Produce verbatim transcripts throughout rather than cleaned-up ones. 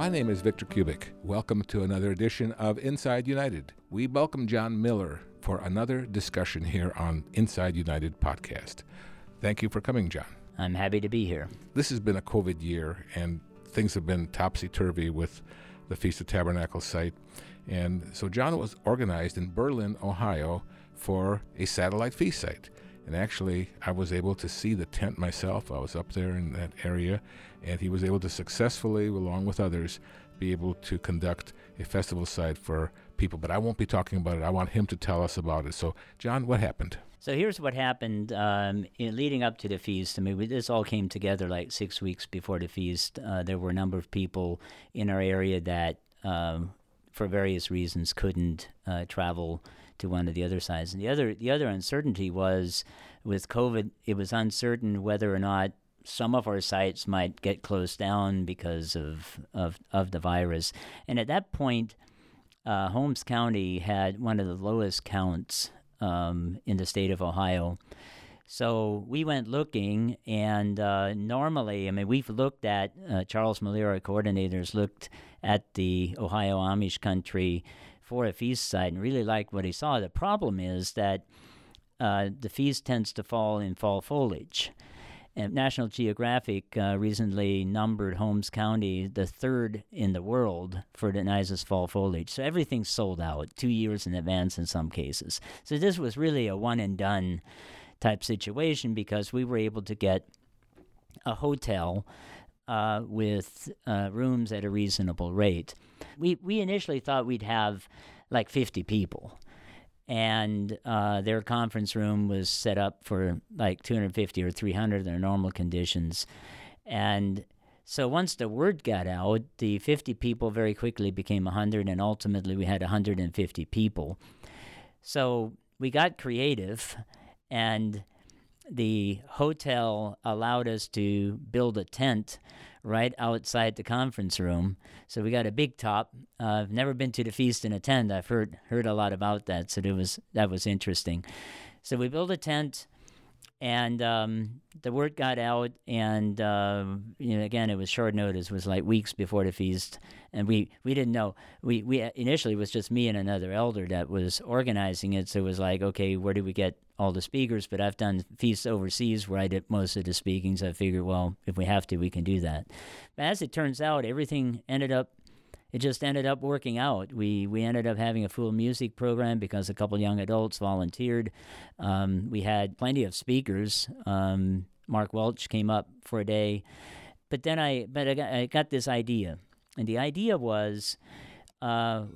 My name is Victor Kubik. Welcome to another edition of Inside United. We welcome John Miller for another discussion here on Inside United podcast. Thank you for coming, John. I'm happy to be here. This has been a COVID year, and things have been topsy-turvy with the Feast of Tabernacles site. And so John was organized in Berlin, Ohio, for a satellite feast site. And actually, I was able to see the tent myself. I was up there in that area, and he was able to successfully, along with others, be able to conduct a festival site for people. But I won't be talking about it. I want him to tell us about it. So, John, what happened? So here's what happened um, in leading up to the feast. I mean, we, this all came together like six weeks before the feast. Uh, there were a number of people in our area that, um, for various reasons, couldn't uh, travel to one of the other sides. And the other the other uncertainty was with COVID, it was uncertain whether or not some of our sites might get closed down because of of, of the virus. And at that point, uh, Holmes County had one of the lowest counts um, in the state of Ohio. So we went looking, and uh, normally, I mean, we've looked at, uh, Charles Miller, our coordinators, looked at the Ohio Amish country for a feast site and really liked what he saw. The problem is that uh, the feast tends to fall in fall foliage. And National Geographic uh, recently numbered Holmes County the third in the world for the nicest fall foliage. So everything's sold out two years in advance in some cases. So this was really a one and done type situation because we were able to get a hotel uh, with uh, rooms at a reasonable rate. We we initially thought we'd have like fifty people, and uh, their conference room was set up for like two hundred fifty or three hundred in normal conditions. And so once the word got out, the fifty people very quickly became one hundred, and ultimately we had one hundred fifty people. So we got creative, and the hotel allowed us to build a tent right outside the conference room. So we got a big top. Uh, I've never been to the feast in a tent. I've heard heard a lot about that, so it was that was interesting. So we built a tent, and um, the word got out, and uh, you know, again, it was short notice. It was like weeks before the feast, and we, we didn't know. We we initially it was just me and another elder that was organizing it. So it was like, okay, where do we get all the speakers? But I've done feasts overseas where I did most of the speaking, so I figured, well, if we have to, we can do that. But as it turns out, everything ended up. It just ended up working out. We we ended up having a full music program because a couple young adults volunteered. Um, we had plenty of speakers. Um, Mark Welch came up for a day, but then I but I got, I got this idea, and the idea was, uh,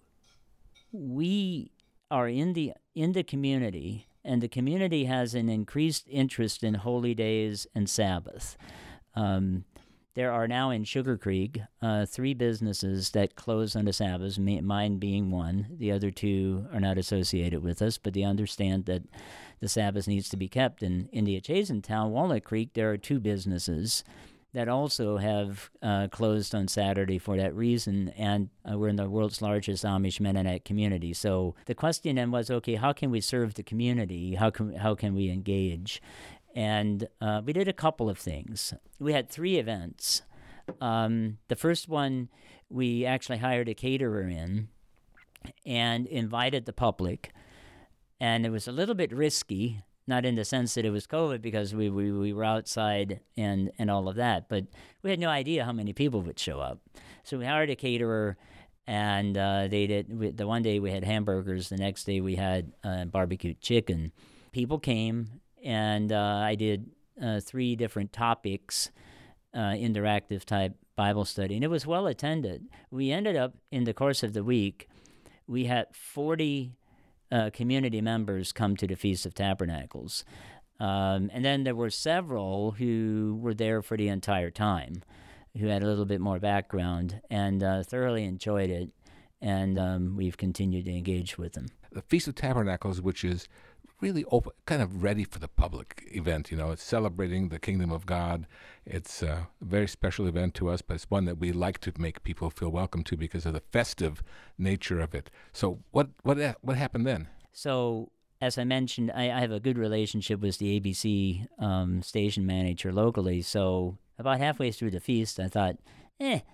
we are in the in the community, and the community has an increased interest in holy days and Sabbath. Um, There are now in Sugar Creek uh, three businesses that close on the Sabbath, mine being one. The other two are not associated with us, but they understand that the Sabbath needs to be kept. And in the adjacent town, Walnut Creek, there are two businesses that also have uh, closed on Saturday for that reason, and uh, we're in the world's largest Amish Mennonite community. So the question then was, okay, how can we serve the community? How can how can we engage? And uh, we did a couple of things. We had three events. Um, the first one, we actually hired a caterer in and invited the public. And it was a little bit risky, not in the sense that it was COVID because we, we, we were outside and, and all of that, but we had no idea how many people would show up. So we hired a caterer, and uh, they did. We, the one day we had hamburgers, the next day we had uh, barbecued chicken. People came. And uh, I did uh, three different topics, uh, interactive type Bible study, and it was well attended. We ended up, in the course of the week, we had forty uh, community members come to the Feast of Tabernacles. Um, and then there were several who were there for the entire time, who had a little bit more background, and uh, thoroughly enjoyed it, and um, we've continued to engage with them. The Feast of Tabernacles, which is really open, kind of ready for the public event. You know, it's celebrating the kingdom of God. It's a very special event to us, but it's one that we like to make people feel welcome to because of the festive nature of it. So what what what happened then? So as I mentioned, I, I have a good relationship with the A B C um, station manager locally. So about halfway through the feast, I thought, eh,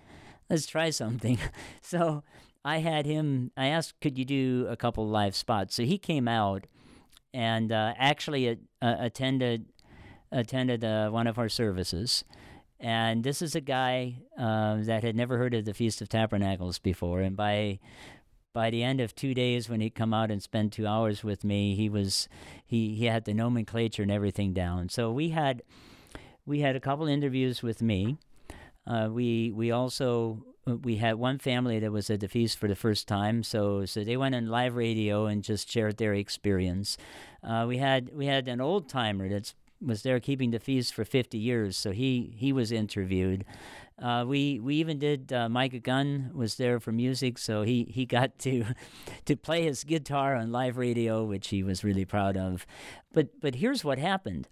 let's try something. So I had him, I asked, could you do a couple live spots? So he came out and uh, actually uh, attended attended uh, one of our services. And this is a guy uh, that had never heard of the Feast of Tabernacles before. And by by the end of two days, when he'd come out and spend two hours with me, he was he, he had the nomenclature and everything down. So we had we had a couple interviews with me. Uh, we we also we had one family that was at the feast for the first time, so so they went on live radio and just shared their experience. Uh, we had we had an old timer that's was there keeping the feast for fifty years, so he he was interviewed. Uh, we we even did uh, Micah Gunn was there for music, so he, he got to to play his guitar on live radio, which he was really proud of. But but here's what happened.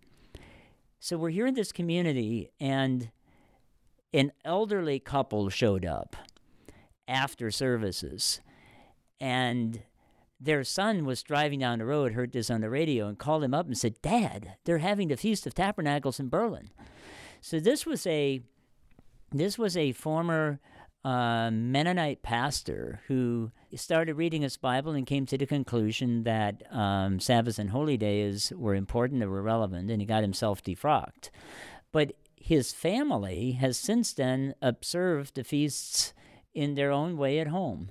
So we're here in this community, and an elderly couple showed up after services, and their son was driving down the road, heard this on the radio, and called him up and said, "Dad, they're having the Feast of Tabernacles in Berlin." So this was a this was a former uh, Mennonite pastor who started reading his Bible and came to the conclusion that um, Sabbath and holy days were important and were relevant, and he got himself defrocked. But his family has since then observed the feasts in their own way at home.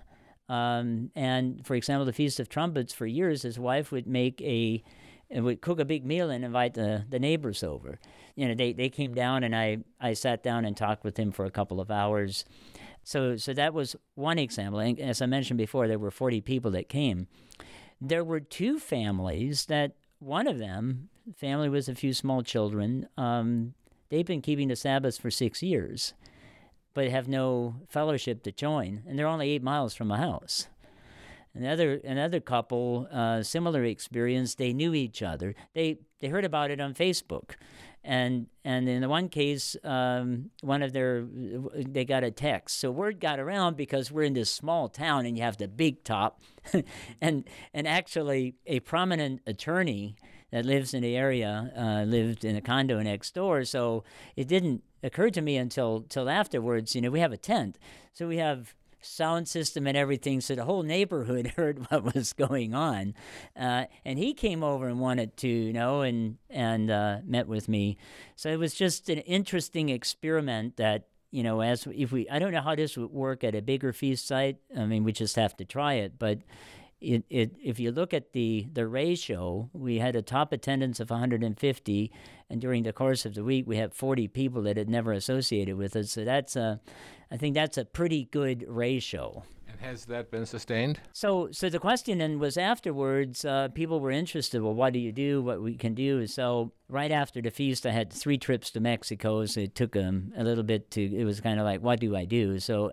Um, and, for example, the Feast of Trumpets, for years, his wife would make a, would cook a big meal and invite the, the neighbors over. You know, they, they came down, and I, I sat down and talked with him for a couple of hours. So so that was one example. And as I mentioned before, there were forty people that came. There were two families that, one of them, family with a few small children, um, they've been keeping the Sabbath for six years. But have no fellowship to join, and they're only eight miles from a house. Another another couple, uh, similar experience. They knew each other. They they heard about it on Facebook, and and in the one case, um, one of their they got a text. So word got around because we're in this small town, and you have the big top, and and actually a prominent attorney that lives in the area uh, lived in a condo next door. So it didn't occur to me until till afterwards. You know, we have a tent, so we have sound system and everything, so the whole neighborhood heard what was going on. Uh, and he came over and wanted to, you know, and and uh, met with me. So it was just an interesting experiment that, you know, as if we, I don't know how this would work at a bigger feast site. I mean, we just have to try it, but. It, it, if you look at the, the ratio, we had a top attendance of one hundred fifty, and during the course of the week, we had forty people that had never associated with us. So that's a, I think that's a pretty good ratio. And has that been sustained? So, so the question then was afterwards, uh, people were interested. Well, what do you do? What we can do? So right after the feast, I had three trips to Mexico. So it took um, a little bit to. It was kind of like, what do I do? So.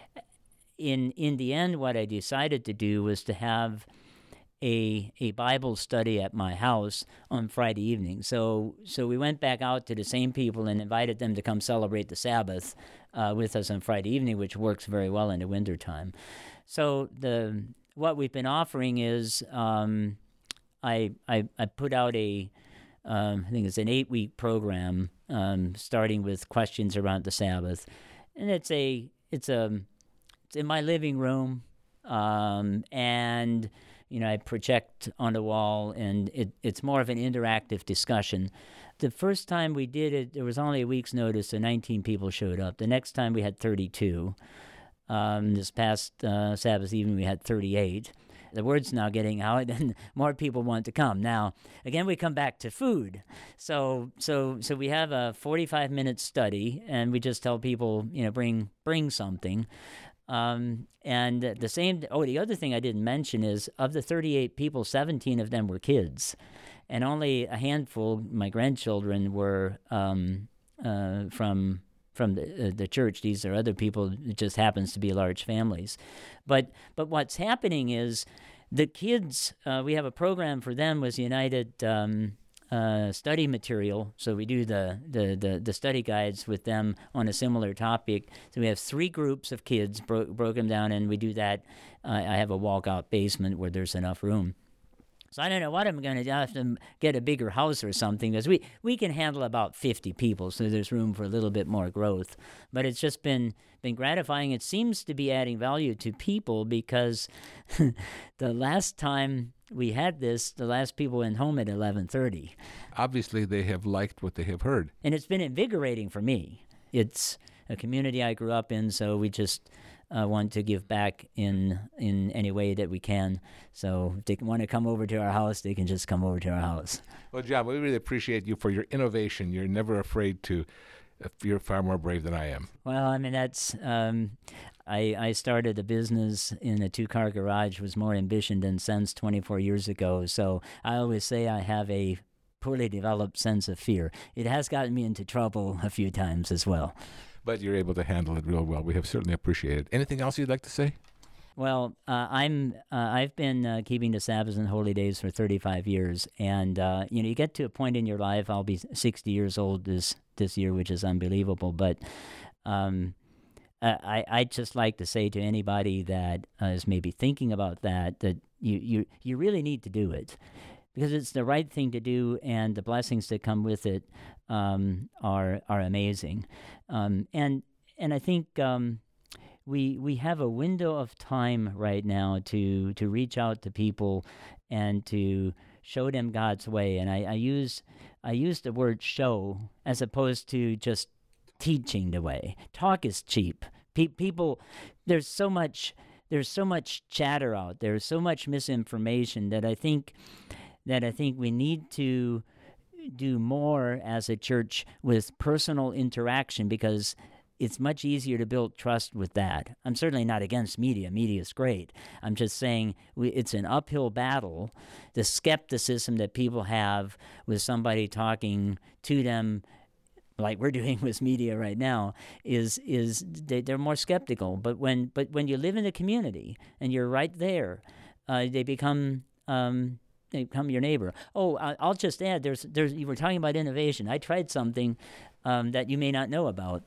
In in the end, what I decided to do was to have a a Bible study at my house on Friday evening. So so we went back out to the same people and invited them to come celebrate the Sabbath uh, with us on Friday evening, which works very well in the wintertime. So the what we've been offering is um, I, I I put out a um, I think it's an eight week program um, starting with questions around the Sabbath, and it's a it's a in my living room, um, and you know I project on the wall, and it, it's more of an interactive discussion. The first time we did it, there was only a week's notice, so nineteen people showed up. The next time we had thirty-two. Um, this past uh, Sabbath evening we had thirty-eight. The word's now getting out, and more people want to come. Now, again, we come back to food. So, so, so we have a forty-five minute study, and we just tell people, you know, bring bring something. Um, and the same, oh, the other thing I didn't mention is of the thirty-eight people, seventeen of them were kids, and only a handful, my grandchildren, were um, uh, from from the, uh, the church. These are other people. It just happens to be large families. But but what's happening is the kids, uh, we have a program for them with United um, uh, study material. So we do the, the, the, the study guides with them on a similar topic. So we have three groups of kids, bro- broke them down, and we do that. Uh, I have a walkout basement where there's enough room. So I don't know what I'm going to do. I have to get a bigger house or something, because we, we can handle about fifty people, so there's room for a little bit more growth. But it's just been been gratifying. It seems to be adding value to people, because the last time we had this, the last people went home at eleven thirty. Obviously, they have liked what they have heard. And it's been invigorating for me. It's a community I grew up in, so we just uh, want to give back in in any way that we can. So if they want to come over to our house, they can just come over to our house. Well, John, we really appreciate you for your innovation. You're never afraid to. You're far more brave than I am. Well, I mean, that's, um, I, I started a business in a two-car garage, was more ambition than sense twenty-four years ago. So I always say I have a poorly developed sense of fear. It has gotten me into trouble a few times as well. But you're able to handle it real well. We have certainly appreciated it. Anything else you'd like to say? Well, uh, I'm uh, I've been uh, keeping the Sabbaths and holy days for thirty-five years, and uh, you know, you get to a point in your life. I'll be sixty years old this this year, which is unbelievable. But um, I I just like to say to anybody that uh, is maybe thinking about that that you you you really need to do it, because it's the right thing to do, and the blessings that come with it um, are are amazing, um, and and I think. Um, We we have a window of time right now to, to reach out to people and to show them God's way. And I, I use I use the word show as opposed to just teaching the way. Talk is cheap. Pe- people, there's so much there's so much chatter out there, so much misinformation that I think that I think we need to do more as a church with personal interaction, because it's much easier to build trust with that. I'm certainly not against media. Media is great. I'm just saying we, it's an uphill battle. The skepticism that people have with somebody talking to them, like we're doing with media right now, is is they, they're more skeptical. But when but when you live in the community and you're right there, uh, they become um, they become your neighbor. Oh, I, I'll just add, there's there's you were talking about innovation. I tried something um, that you may not know about.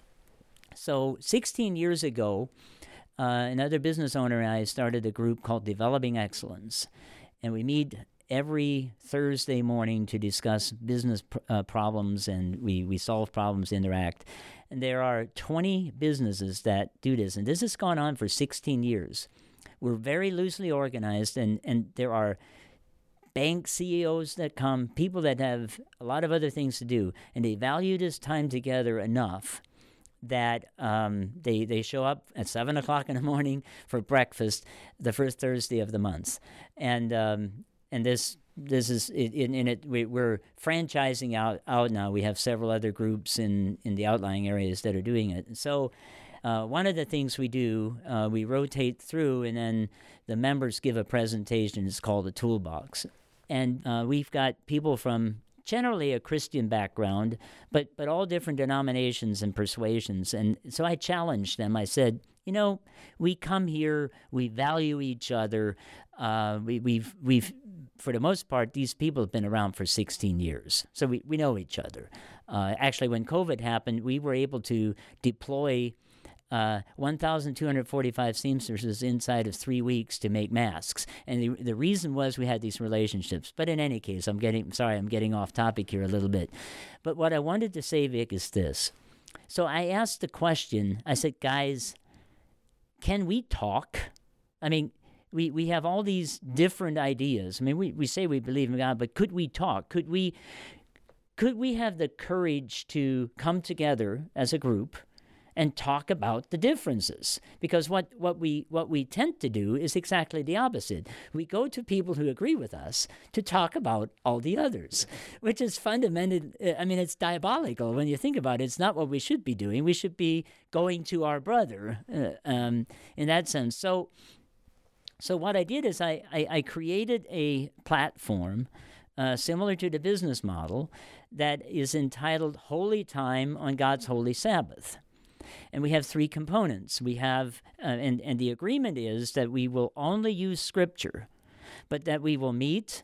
So sixteen years ago, uh, another business owner and I started a group called Developing Excellence, and we meet every Thursday morning to discuss business pr- uh, problems, and we, we solve problems, interact. And there are twenty businesses that do this, and this has gone on for sixteen years. We're very loosely organized, and, and there are bank C E Os that come, people that have a lot of other things to do, and they value this time together enough that um, they they show up at seven o'clock in the morning for breakfast the first Thursday of the month, and um, and this this is in, in it we, we're franchising out out now. We have several other groups in in the outlying areas that are doing it. So uh, one of the things we do, uh, we rotate through, and then the members give a presentation. It's called a toolbox, and uh, we've got people from generally a Christian background, but but all different denominations and persuasions. And so I challenged them. I said, you know, we come here, we value each other. Uh, we, we've we've for the most part, these people have been around for sixteen years, so we, we know each other. Uh, actually, when COVID happened, we were able to deploy Uh, one thousand two hundred forty-five seamstresses inside of three weeks to make masks. And the, the reason was we had these relationships. But in any case, I'm getting, sorry, I'm getting off topic here a little bit. But what I wanted to say, Vic, is this. So I asked the question, I said, guys, can we talk? I mean, we, we have all these different ideas. I mean, we, we say we believe in God, but could we talk? Could we, could we have the courage to come together as a group and talk about the differences? Because what, what we what we tend to do is exactly the opposite. We go to people who agree with us to talk about all the others, which is fundamental. I mean, it's diabolical when you think about it. It's not what we should be doing. We should be going to our brother uh, um, in that sense. So, so what I did is I, I, I created a platform Uh, similar to the business model that is entitled Holy Time on God's Holy Sabbath. And we have three components. We have, uh, and, and the agreement is that we will only use Scripture, but that we will meet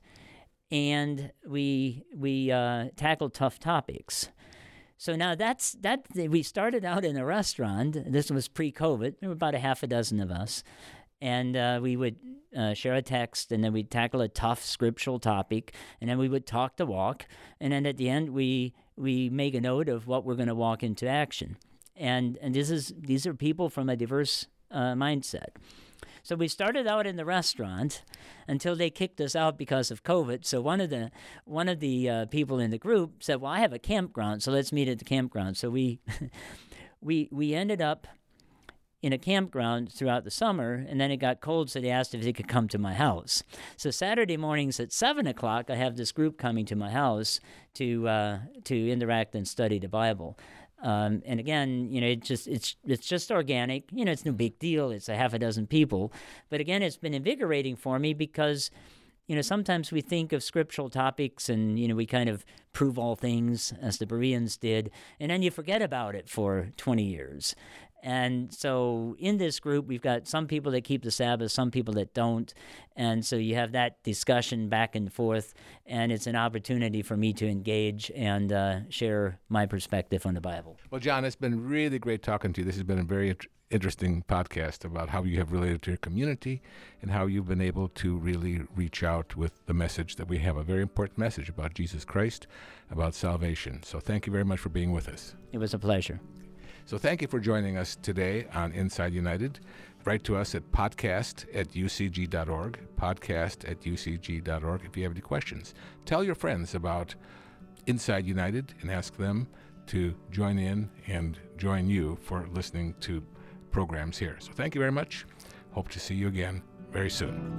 and we we uh, tackle tough topics. So now that's that. We started out in a restaurant. This was pre-COVID. There were about a half a dozen of us, and uh, we would uh, share a text, and then we'd tackle a tough scriptural topic, and then we would talk the walk, and then at the end we we make a note of what we're going to walk into action. And and this is these are people from a diverse uh, mindset. So we started out in the restaurant until they kicked us out because of COVID. So one of the one of the uh, people in the group said, "Well, I have a campground, so let's meet at the campground." So we we we ended up in a campground throughout the summer, and then it got cold, so they asked if they could come to my house. So Saturday mornings at seven o'clock, I have this group coming to my house to uh, to interact and study the Bible. Um, and again, you know, it just it's it's just organic. You know, it's no big deal. It's a half a dozen people. But again, it's been invigorating for me because, you know, sometimes we think of scriptural topics and, you know, we kind of prove all things as the Bereans did, and then you forget about it for twenty years. And so in this group, we've got some people that keep the Sabbath, some people that don't. And so you have that discussion back and forth, and it's an opportunity for me to engage and uh, share my perspective on the Bible. Well, John, it's been really great talking to you. This has been a very int- interesting podcast about how you have related to your community and how you've been able to really reach out with the message that we have, a very important message about Jesus Christ, about salvation. So thank you very much for being with us. It was a pleasure. So thank you for joining us today on Inside United. Write to us at podcast at u c g dot org, podcast at u c g dot org if you have any questions. Tell your friends about Inside United and ask them to join in and join you for listening to programs here. So thank you very much. Hope to see you again very soon.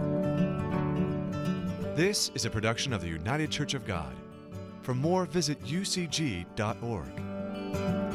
This is a production of the United Church of God. For more, visit u c g dot org.